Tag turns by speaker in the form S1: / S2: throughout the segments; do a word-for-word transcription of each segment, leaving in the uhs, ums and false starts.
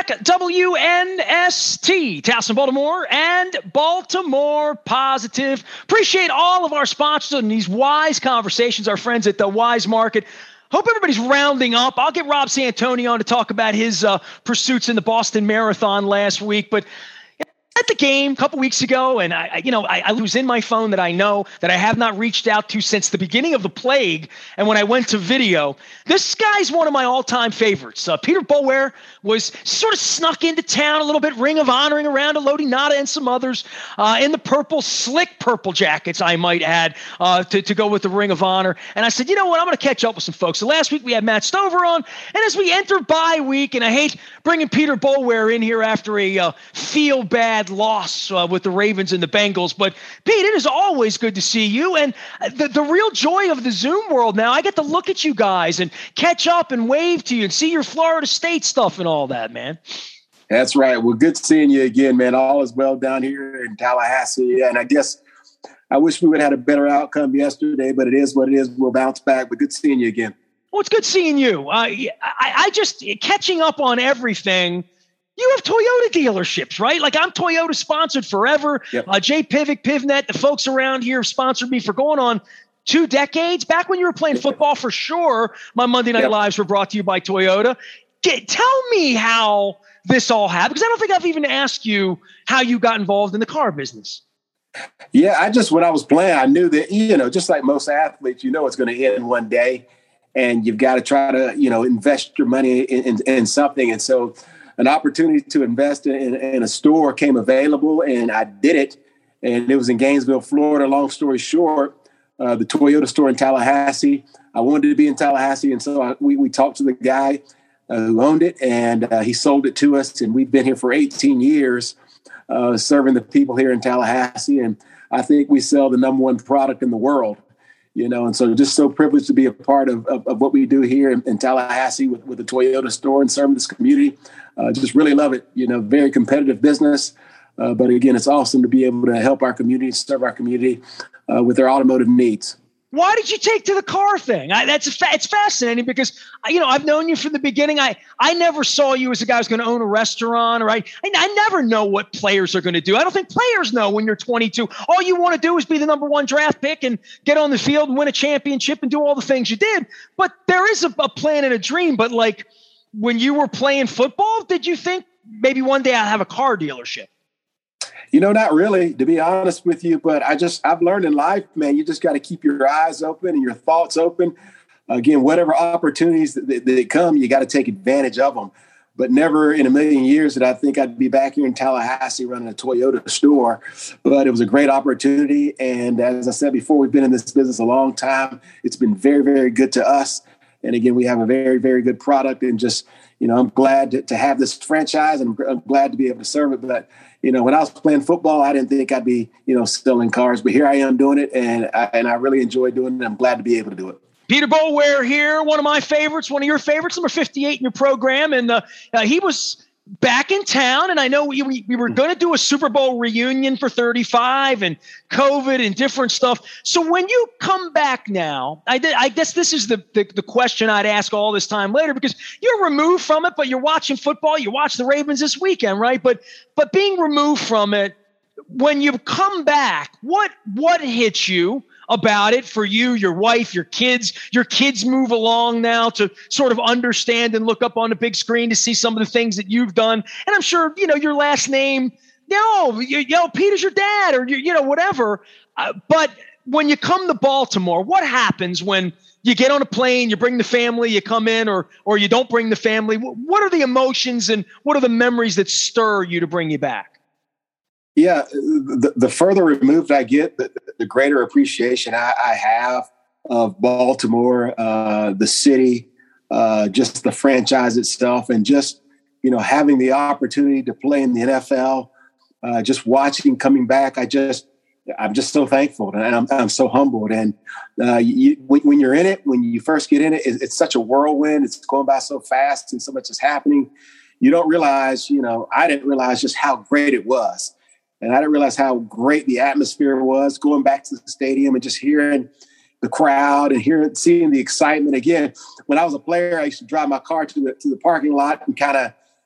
S1: W N S T, Towson, Baltimore, and Baltimore Positive. Appreciate all of our sponsors and these wise conversations, our friends at the Wise Market. Hope everybody's rounding up. I'll get Rob Santoni on to talk about his uh, pursuits in the Boston Marathon last week, but at the game a couple weeks ago, and I, I you know, I, I was in my phone that I know that I have not reached out to since the beginning of the plague. And when I went to video, this guy's one of my all-time favorites. Uh, Peter Boulware was sort of snuck into town a little bit, Ring of Honoring around Elodie Nada and some others uh, in the purple, slick purple jackets, I might add, uh, to, to go with the Ring of Honor. And I said, you know what, I'm going to catch up with some folks. So last week we had Matt Stover on, and as we enter bye week, and I hate bringing Peter Boulware in here after a uh, feel-bad loss uh, with the Ravens and the Bengals. But Pete, it is always good to see you. And the, the real joy of the Zoom world now, I get to look at you guys and catch up and wave to you and see your Florida State stuff and all that, man.
S2: That's right. Well, good seeing you again, man. All is well down here in Tallahassee. And I guess I wish we would have had a better outcome yesterday, but it is what it is. We'll bounce back. But good seeing you again. Well,
S1: it's good seeing you. Uh, I, I just catching up on everything. You have Toyota dealerships, right? Like I'm Toyota sponsored forever. Yep. Uh, Jay Pivick, Pivnet, the folks around here have sponsored me for going on two decades. Back when you were playing football, for sure, my Monday Night yep. Lives were brought to you by Toyota. Get, tell me how this all happened, because I don't think I've even asked you how you got involved in the car business.
S2: Yeah, I just, when I was playing, I knew that, you know, just like most athletes, you know it's going to end one day, and you've got to try to, you know, invest your money in, in, in something. And so an opportunity to invest in, in a store came available, and I did it. And it was in Gainesville, Florida. Long story short, uh, the Toyota store in Tallahassee. I wanted to be in Tallahassee, and so I, we, we talked to the guy uh, who owned it, and uh, he sold it to us. And we've been here for eighteen years, uh, serving the people here in Tallahassee. And I think we sell the number one product in the world. You know, and so just so privileged to be a part of, of, of what we do here in, in Tallahassee with, with the Toyota store and serving this community. Uh, just really love it. You know, very competitive business. Uh, but again, it's awesome to be able to help our community, serve our community uh, with their automotive needs.
S1: Why did you take to the car thing? I, that's fa- it's fascinating because, you know, I've known you from the beginning. I, I never saw you as a guy who's going to own a restaurant, or I, I, I never know what players are going to do. I don't think players know when you're twenty-two. All you want to do is be the number one draft pick and get on the field and win a championship and do all the things you did. But there is a, a plan and a dream. But like when you were playing football, did you think maybe one day I'll have a car dealership?
S2: You know, not really, to be honest with you, but I just, I've learned in life, man, you just got to keep your eyes open and your thoughts open. Again, whatever opportunities that, that, that come, you got to take advantage of them. But never in a million years did I think I'd be back here in Tallahassee running a Toyota store. But it was a great opportunity. And as I said before, we've been in this business a long time. It's been very, very good to us. And again, we have a very, very good product, and just, you know, I'm glad to, to have this franchise, and I'm glad to be able to serve it. But, you know, when I was playing football, I didn't think I'd be, you know, selling cars, but here I am doing it, and I, and I really enjoy doing it. I'm glad to be able to do it.
S1: Peter Boulware here, one of my favorites, one of your favorites, number fifty-eight in your program. And uh, uh, he was back in town, and I know we, we, we were going to do a Super Bowl reunion for thirty-five and COVID and different stuff. So when you come back now, I, did, I guess this is the, the, the question I'd ask all this time later, because you're removed from it, but you're watching football. You watch the Ravens this weekend, right? But but being removed from it, when you come back, what what hits you about it for you, your wife, your kids? Your kids move along now to sort of understand and look up on the big screen to see some of the things that you've done. And I'm sure, you know, your last name, no, you, you know, Peter's your dad, or, you, you know, whatever. Uh, but when you come to Baltimore, what happens when you get on a plane, you bring the family, you come in, or or you don't bring the family? What are the emotions and what are the memories that stir you to bring you back?
S2: Yeah, the, the further removed I get, the, the greater appreciation I, I have of Baltimore, uh, the city, uh, just the franchise itself, and just, you know, having the opportunity to play in the N F L, uh, just watching coming back. I just, I'm just so thankful, and I'm, I'm so humbled. And uh, you, when, when you're in it, when you first get in it, it, it's such a whirlwind. It's going by so fast, and so much is happening. You don't realize, you know, I didn't realize just how great it was. And I didn't realize how great the atmosphere was going back to the stadium and just hearing the crowd and hearing, seeing the excitement. Again, when I was a player, I used to drive my car to the, to the parking lot and kind of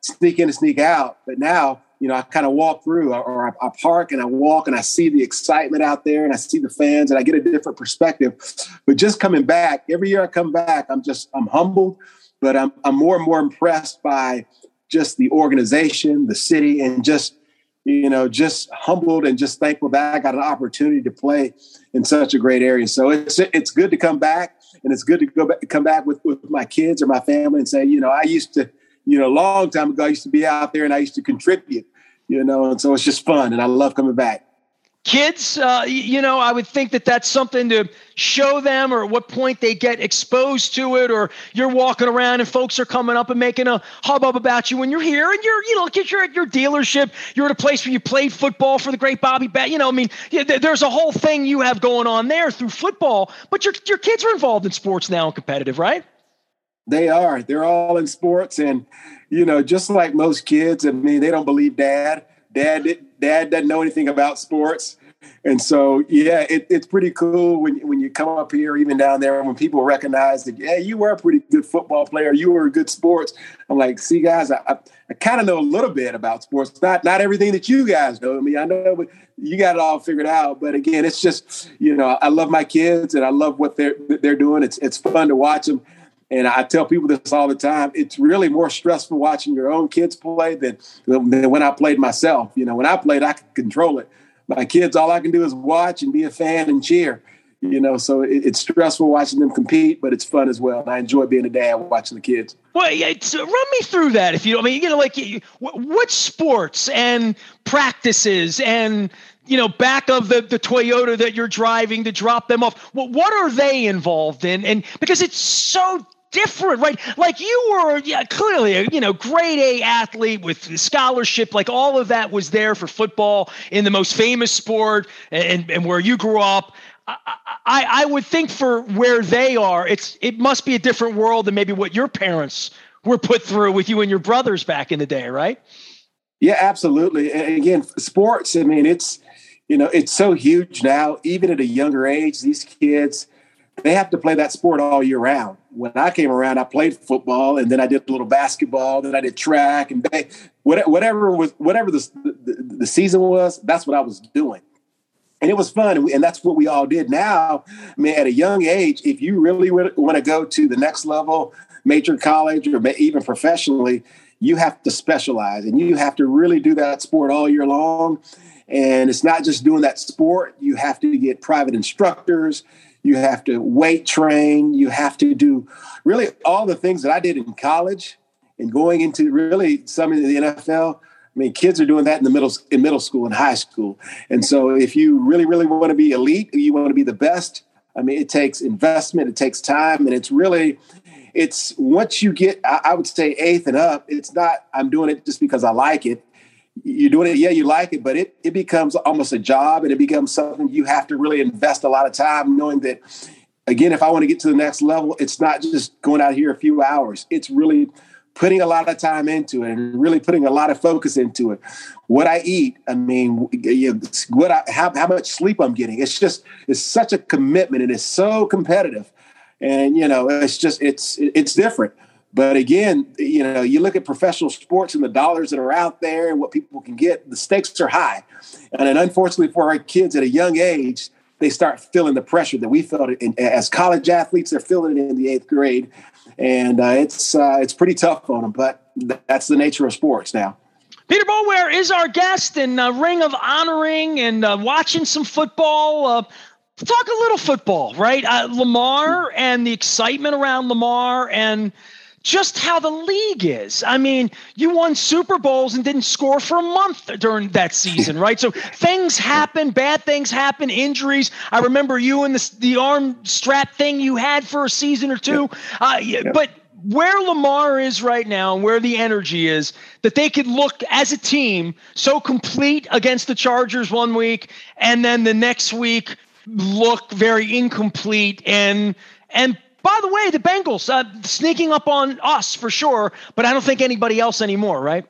S2: sneak in and sneak out. But now, you know, I kind of walk through or I, I park and I walk and I see the excitement out there and I see the fans and I get a different perspective. But just coming back, every year I come back, I'm just, I'm humbled, but I'm, I'm more and more impressed by just the organization, the city, and just, you know, just humbled and just thankful that I got an opportunity to play in such a great area. So it's, it's good to come back, and it's good to go back, come back with, with my kids or my family and say, you know, I used to, you know, a long time ago, I used to be out there and I used to contribute. You know, and so it's just fun, and I love coming back.
S1: Kids, uh, you know, I would think that that's something to show them, or at what point they get exposed to it, or you're walking around and folks are coming up and making a hubbub about you when you're here, and you're, you know, because you're at your dealership, you're at a place where you played football for the great Bobby Bat. You know, I mean, yeah, there's a whole thing you have going on there through football, but your your kids are involved in sports now and competitive, right?
S2: They are. They're all in sports, and you know, just like most kids, I mean, they don't believe dad. Dad, dad doesn't know anything about sports. And so, yeah, it, it's pretty cool when, when you come up here, even down there, when people recognize that, yeah, you were a pretty good football player. You were good sports. I'm like, see, guys, I, I, I kind of know a little bit about sports. Not not everything that you guys know. I mean, I know but you got it all figured out. But again, it's just, you know, I love my kids and I love what they're they're doing. It's it's fun to watch them. And I tell people this all the time. It's really more stressful watching your own kids play than, than when I played myself. You know, when I played, I could control it. My kids, all I can do is watch and be a fan and cheer. You know, so it, it's stressful watching them compete, but it's fun as well. And I enjoy being a dad watching the kids.
S1: Well, yeah, run me through that. If you, I mean, you know, like what sports and practices and, you know, back of the, the Toyota that you're driving to drop them off. What, what are they involved in? And because it's so different, right? Like you were, yeah, clearly a, you know, grade A athlete with scholarship, like all of that was there for football in the most famous sport and, and where you grew up. I, I, I would think for where they are, it's, it must be a different world than maybe what your parents were put through with you and your brothers back in the day, right?
S2: Yeah, absolutely. And again, sports, I mean, it's, you know, it's so huge now, even at a younger age, these kids, they have to play that sport all year round. When I came around, I played football, and then I did a little basketball, then I did track, and they, whatever was whatever the, the the season was, that's what I was doing, and it was fun, and, we, and that's what we all did. Now, I mean, at a young age, if you really want to go to the next level, major college, or even professionally, you have to specialize, and you have to really do that sport all year long. And it's not just doing that sport; you have to get private instructors. You have to weight train. You have to do really all the things that I did in college and going into really some in the N F L. I mean, kids are doing that in the middle in middle school and high school. And so if you really, really want to be elite, you want to be the best, I mean, it takes investment, it takes time. And it's really, it's once you get, I, I would say eighth and up, it's not, I'm doing it just because I like it. You're doing it, yeah, you like it, but it, it becomes almost a job, and it becomes something you have to really invest a lot of time knowing that, again, if I want to get to the next level, it's not just going out here a few hours. It's really putting a lot of time into it and really putting a lot of focus into it. What I eat, I mean, what I, how, how much sleep I'm getting. It's just, it's such a commitment, and it's so competitive. And, you know, it's just, it's, it's different. But again, you know, you look at professional sports and the dollars that are out there and what people can get, the stakes are high. And then unfortunately for our kids at a young age, they start feeling the pressure that we felt it in, as college athletes. They're feeling it in the eighth grade. And uh, it's uh, it's pretty tough on them, but that's the nature of sports now.
S1: Peter Boulware is our guest in uh, Ring of Honoring and uh, watching some football. Uh, talk a little football, right? Uh, Lamar and the excitement around Lamar and just how the league is. I mean, you won Super Bowls and didn't score for a month during that season, right? So things happen, bad things happen, injuries. I remember you and the, the arm strap thing you had for a season or two. Uh, yeah. But where Lamar is right now and where the energy is, that they could look as a team so complete against the Chargers one week and then the next week look very incomplete and and by the way, the Bengals uh, sneaking up on us for sure, but I don't think anybody else anymore, right?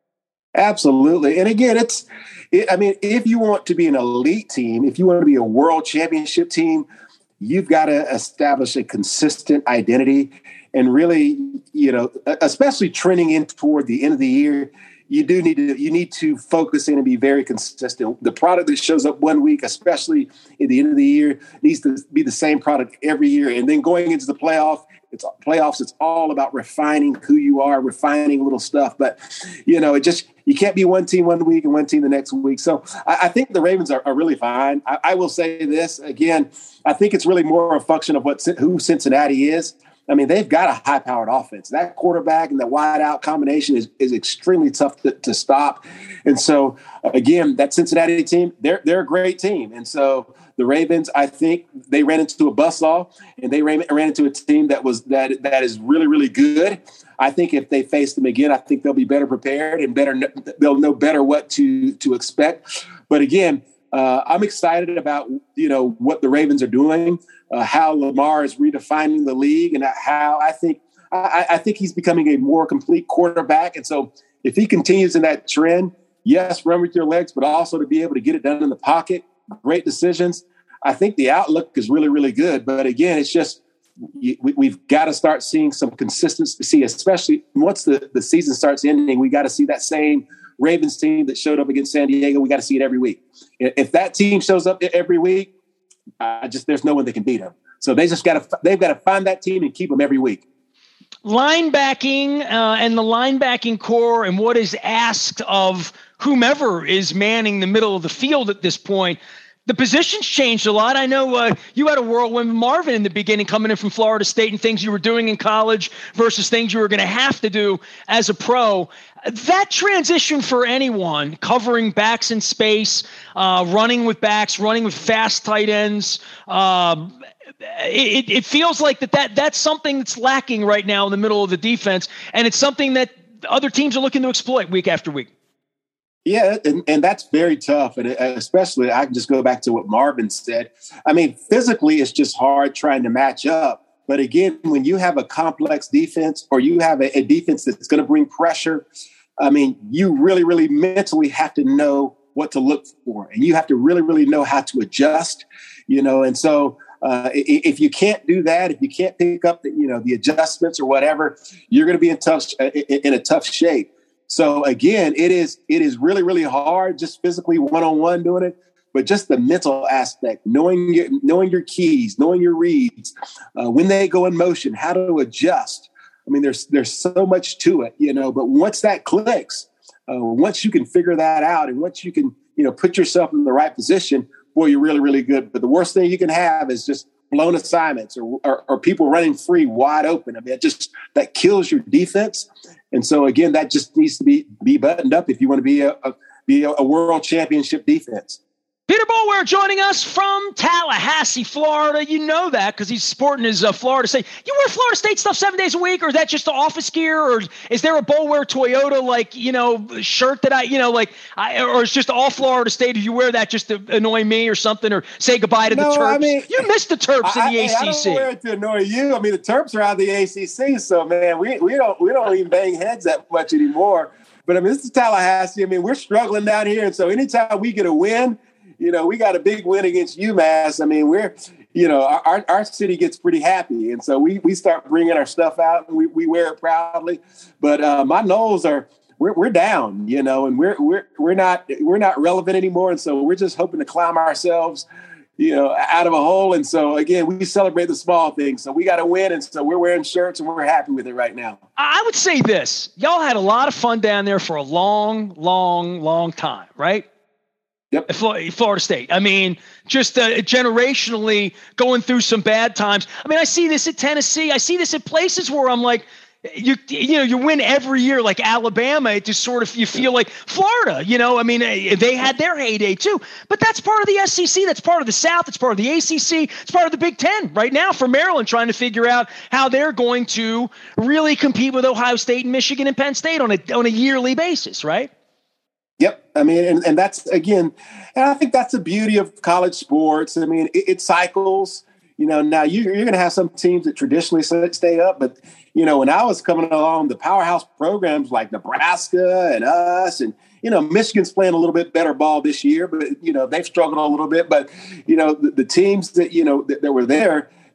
S2: Absolutely. And again, it's, it, I mean, if you want to be an elite team, if you want to be a world championship team, you've got to establish a consistent identity and really, you know, especially trending in toward the end of the year, you do need to you need to focus in and be very consistent. The product that shows up one week, especially at the end of the year, needs to be the same product every year. And then going into the playoff, it's playoffs. It's all about refining who you are, refining little stuff. But you know, it just you can't be one team one week and one team the next week. So I, I think the Ravens are, are really fine. I, I will say this again. I think it's really more a function of what who Cincinnati is. I mean, they've got a high-powered offense. That quarterback and that wide-out combination is, is extremely tough to, to stop. And so, again, that Cincinnati team, they're they're a great team. And so the Ravens, I think they ran into a buzzsaw, and they ran, ran into a team that was that that is really, really good. I think if they face them again, I think they'll be better prepared and better they'll know better what to to expect. But again, uh, I'm excited about you know what the Ravens are doing. Uh, how Lamar is redefining the league, and how I think I, I think he's becoming a more complete quarterback. And so, if he continues in that trend, yes, run with your legs, but also to be able to get it done in the pocket, great decisions. I think the outlook is really, really good. But again, it's just we, we've got to start seeing some consistency, especially once the, the season starts ending. We got to see that same Ravens team that showed up against San Diego. We got to see it every week. If that team shows up every week, I just there's no one that can beat them. So they just got to they've got to find that team and keep them every week.
S1: Linebacking uh, and the linebacking core and what is asked of whomever is manning the middle of the field at this point. The positions changed a lot. I know uh, you had a whirlwind Marvin in the beginning coming in from Florida State and things you were doing in college versus things you were going to have to do as a pro. That transition for anyone, covering backs in space, uh, running with backs, running with fast tight ends, um, it, it feels like that, that that's something that's lacking right now in the middle of the defense, and it's something that other teams are looking to exploit week after week.
S2: Yeah, and, and that's very tough. And especially, I can just go back to what Marvin said. I mean, physically, it's just hard trying to match up. But again, when you have a complex defense or you have a, a defense that's going to bring pressure, I mean, you really, really mentally have to know what to look for. And you have to really, really know how to adjust, you know. And so uh, if you can't do that, if you can't pick up the, you know, the adjustments or whatever, you're going to be in tough in a tough shape. So again, it is it is really, really hard just physically one-on-one doing it, but just the mental aspect, knowing your, knowing your keys, knowing your reads, uh, when they go in motion, how to adjust. I mean, there's there's so much to it, you know, but once that clicks, uh, once you can figure that out and once you can, you know, put yourself in the right position, boy, you're really, really good. But the worst thing you can have is just blown assignments or, or, or people running free wide open. I mean, it just that kills your defense. And so, again, that just needs to be be buttoned up if you want to be a, a be a world championship defense.
S1: Peter Boulware joining us from Tallahassee, Florida. You know that because he's sporting his uh, Florida State. You wear Florida State stuff seven days a week, or is that just the office gear, or is there a Boulware Toyota like you know shirt that I you know like, I, or it's just all Florida State? Do you wear that just to annoy me or something, or say goodbye to
S2: no,
S1: the Terps?
S2: I mean,
S1: you missed the Terps
S2: I,
S1: in the
S2: I,
S1: A C C.
S2: I don't wear it to annoy you. I mean, the Terps are out of the A C C, so man, we we don't we don't even bang heads that much anymore. But I mean, this is Tallahassee. I mean, we're struggling down here, and so anytime we get a win. You know, we got a big win against UMass. I mean, we're, you know, our, our city gets pretty happy. And so we we start bringing our stuff out and we, we wear it proudly. But uh, my Noles are, we're we're down, you know, and we're we're we're not we're not relevant anymore. And so we're just hoping to climb ourselves, you know, out of a hole. And so, again, we celebrate the small things. So we got to win. And so we're wearing shirts and we're happy with it right now.
S1: I would say this. Y'all had a lot of fun down there for a long, long, long time, right?
S2: Yep.
S1: Florida State. I mean, just uh, generationally going through some bad times. I mean, I see this at Tennessee. I see this at places where I'm like, you you know, you win every year, like Alabama. It just sort of, you feel like Florida, you know, I mean, they had their heyday too, but that's part of the S E C. That's part of the South. It's part of the A C C. It's part of the Big Ten right now for Maryland, trying to figure out how they're going to really compete with Ohio State and Michigan and Penn State on a, on a yearly basis, right?
S2: Yep. I mean, and, and that's, again, and I think that's the beauty of college sports. I mean, it, it cycles, you know, now you, you're going to have some teams that traditionally stay up. But, you know, when I was coming along, the powerhouse programs like Nebraska and us and, you know, Michigan's playing a little bit better ball this year, but, you know, they've struggled a little bit. But, you know, the, the teams that, you know, that, that were there,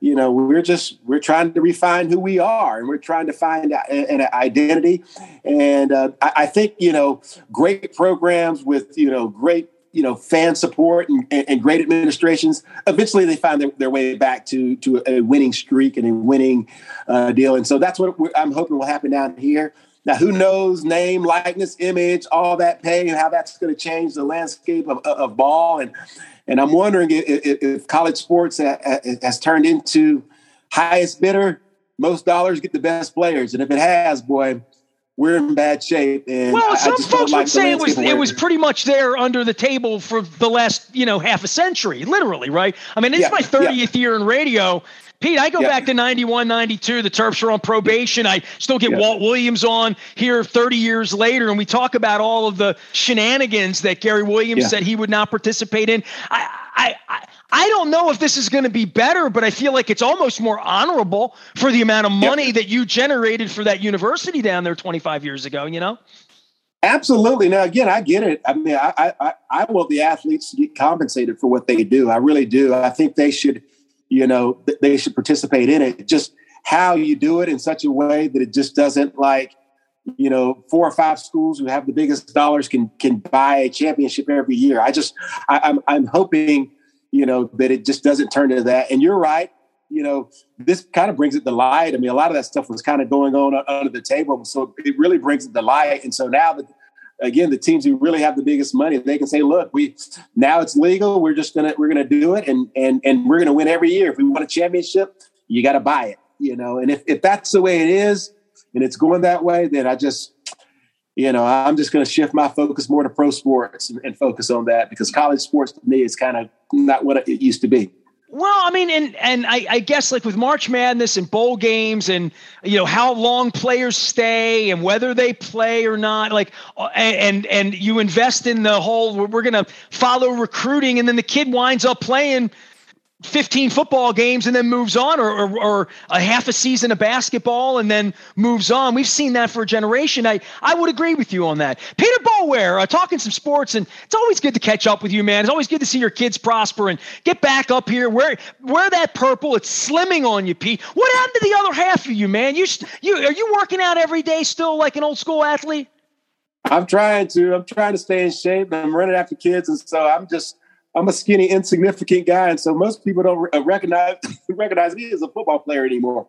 S2: you know, we're just, we're trying to refine who we are, and we're trying to find an identity. And uh, I, I think, you know, great programs with, you know, great, you know, fan support and, and great administrations, eventually they find their, their way back to, to a winning streak and a winning uh, deal. And so that's what I'm hoping will happen down here. Now, who knows, name, likeness, image, all that pay, and how that's going to change the landscape of, of ball. And and I'm wondering if, if college sports has turned into highest bidder, most dollars get the best players. And if it has, boy, we're in bad shape. And
S1: well,
S2: I,
S1: some
S2: I just
S1: folks
S2: like
S1: would say it was it was pretty much there under the table for the last, you know, half a century, literally, right? I mean, it's yeah, my thirtieth yeah. year in radio. Pete, I go yeah. back to ninety-one, ninety-two. The Terps are on probation. I still get yeah. Walt Williams on here thirty years later, and we talk about all of the shenanigans that Gary Williams yeah. said he would not participate in. I, I, I, I don't know if this is going to be better, but I feel like it's almost more honorable for the amount of money yep. that you generated for that university down there twenty-five years ago, you know?
S2: Absolutely. Now, again, I get it. I mean, I, I, I want the athletes to get compensated for what they do. I really do. I think they should, you know, they should participate in it. Just how you do it in such a way that it just doesn't, like, you know, four or five schools who have the biggest dollars can can buy a championship every year. I just, I, I'm I'm hoping, you know, that it just doesn't turn to that. And you're right. You know, this kind of brings it to light. I mean, a lot of that stuff was kind of going on under the table. So it really brings it to light. And so now that, again, the teams who really have the biggest money, they can say, look, we, now it's legal. We're just going to, we're going to do it. And, and, and we're going to win every year. If we want a championship, you got to buy it, you know? And if, if that's the way it is and it's going that way, then I just, you know, I'm just going to shift my focus more to pro sports and, and focus on that, because college sports to me is kind of not what it used to be.
S1: Well, I mean, and and I, I guess like with March Madness and bowl games and, you know, how long players stay and whether they play or not, like, and and you invest in the whole, we're going to follow recruiting, and then the kid winds up playing fifteen football games and then moves on, or, or, or a half a season of basketball and then moves on. We've seen that for a generation. I, I would agree with you on that. Peter Boulware, uh, talking some sports, and it's always good to catch up with you, man. It's always good to see your kids prosper and get back up here. Wear, wear that purple. It's slimming on you, Pete. What happened to the other half of you, man? You, you, are you working out every day still like an old school athlete?
S2: I'm trying to. I'm trying to stay in shape. I'm running after kids, and so I'm just I'm a skinny, insignificant guy, and so most people don't recognize recognize me as a football player anymore.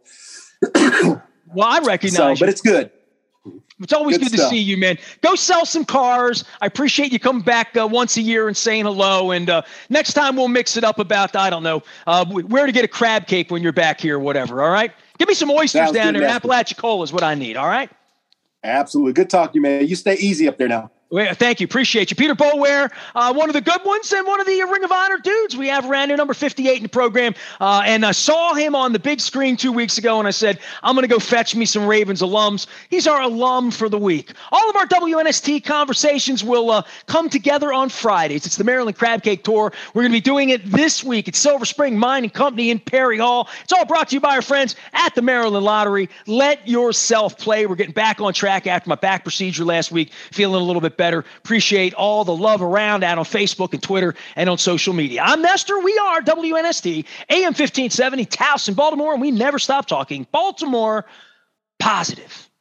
S1: Well, I recognize
S2: so,
S1: you.
S2: But it's good.
S1: It's always good, good to see you, man. Go sell some cars. I appreciate you coming back uh, once a year and saying hello. And uh, next time we'll mix it up about, I don't know, uh, where to get a crab cake when you're back here or whatever, all right? Give me some oysters Sounds down there. Apalachicola is what I need, all right?
S2: Absolutely. Good talk to you, man. You stay easy up there now.
S1: Well, thank you. Appreciate you. Peter Boulware, uh, one of the good ones and one of the Ring of Honor dudes we have around here, number fifty-eight in the program. Uh, and I saw him on the big screen two weeks ago, and I said, I'm going to go fetch me some Ravens alums. He's our alum for the week. All of our W N S T conversations will uh, come together on Fridays. It's the Maryland Crab Cake Tour. We're going to be doing it this week at Silver Spring Mining Company in Perry Hall. It's all brought to you by our friends at the Maryland Lottery. Let yourself play. We're getting back on track after my back procedure last week, feeling a little bit better. Appreciate all the love around out on Facebook and Twitter and on social media. I'm Nestor. We are W N S T, A M fifteen seventy, Towson, Baltimore, and we never stop talking Baltimore positive.